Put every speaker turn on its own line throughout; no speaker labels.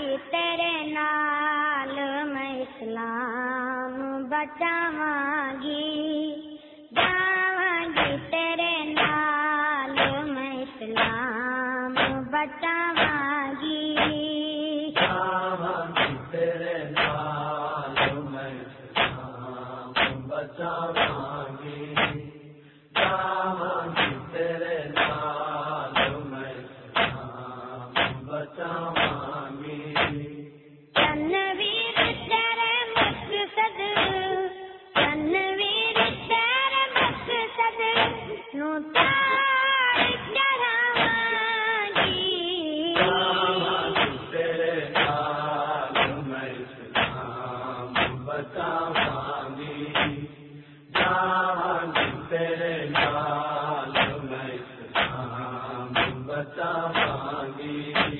گی تیرے نال میں اسلام بچاواں گی، جاواں گی تیرے نال میں اسلام بچاواں گی،
جاواں گی تیرے نال میں اسلام بچاواں گی، جاواں گی تیرے نال میں اسلام بچاواں گی،
تنویر تیرے مقصد، تنویر تیرے مقصد نو تاج چڑھاواں گی،
جاواں گی تیرے نال میں اسلام بچاواں گی، جاواں گی تیرے نال میں اسلام بچاواں گی،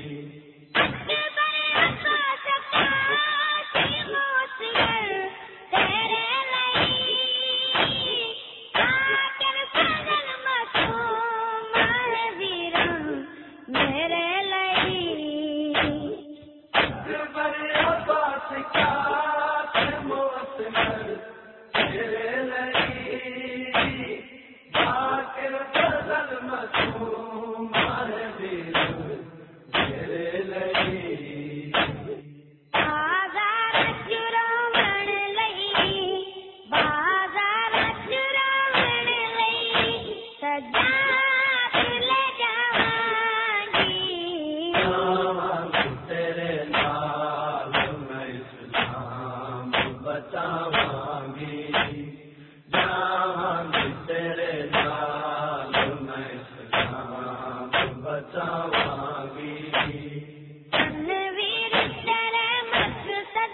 بچاواں گی، جاواں گی تیرے نال میں اسلام بچاواں گی،
تنویر تیرے مقصد،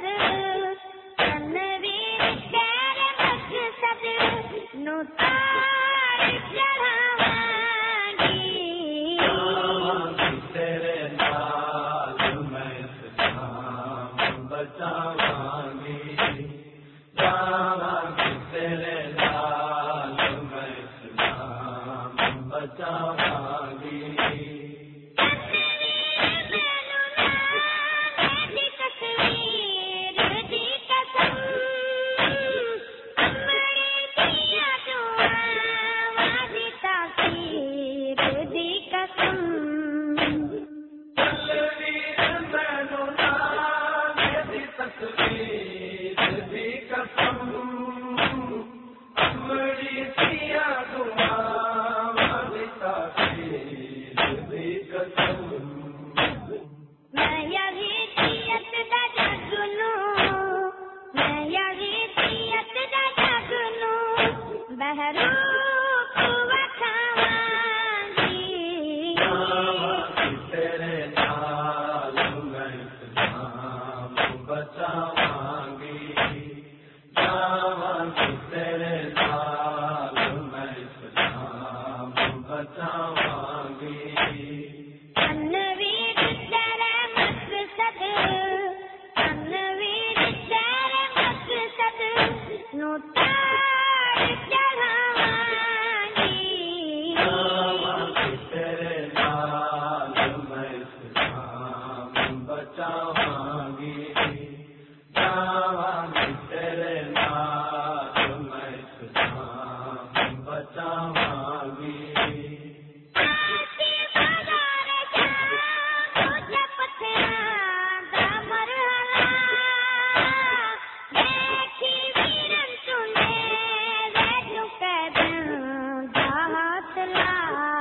تنویر تیرے مقصد نو تاج چڑھاواں گی،
جاواں گی تیرے نال میں اسلام بچاواں گی، جاواں گی تیرے نال میں اسلام بچاواں گی، تیرے نال میں اسلام بچاواں گی، جاواں گی تیرے نال میں اسلام بچاواں گی،
تنویر تیرے مقصد، تنویر تیرے مقصد نو تاج چڑھاواں گی،
جاواں گی تیرے نال میں اسلام بچاواں گی، جاواں گی تیرے نال میں اسلام بچاواں گی،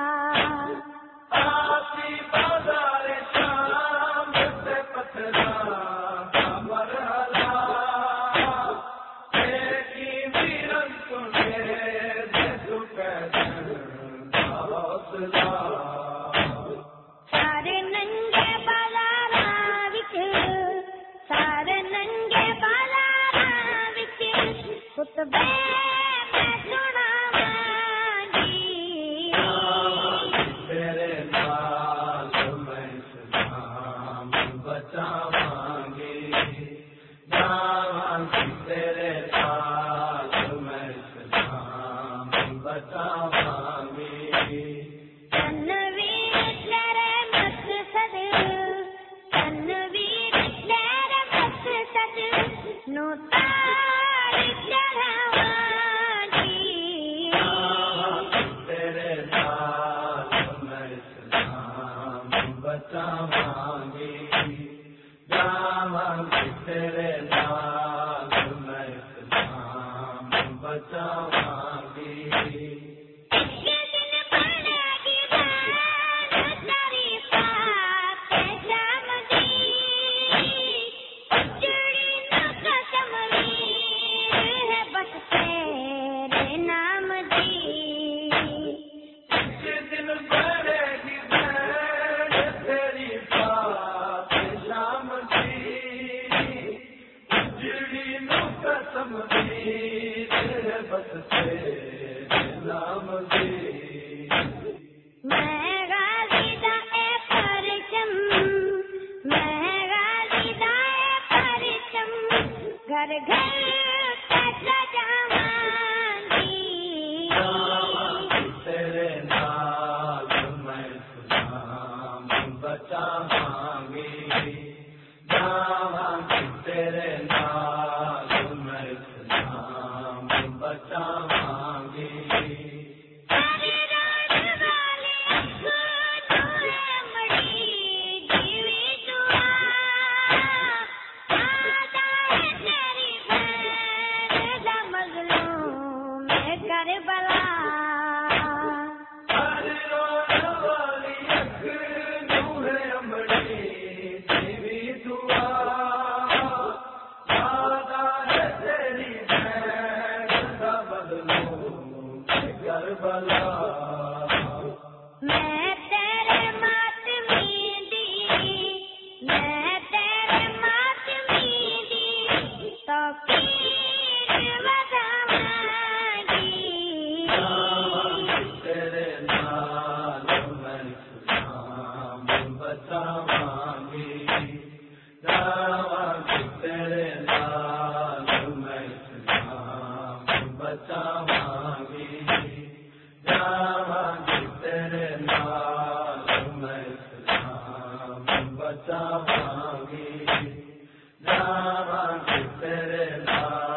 بازار شام سے پتھرا بچاواں گی جاواں گی تیرے نال میں اسلام بچاواں گی بس تیرے نام دی
میں غازی دا اے پرچم میں غازی دا اے پرچم گھر گھر سجا جاواں گی
تیرے نال میں اسلام بچاواں گی جاواں گی تیرے نال میں اسلام بچاواں گی
میں تیرے ماتمی دی تو پیر وجاواں گی
تیرے نال میں اسلام بچاواں گی جاواں گی تیرے نال میں اسلام بچاواں گی جاواں گی تیرے نال میں اسلام بچاواں گی جاواں گی تیرے نال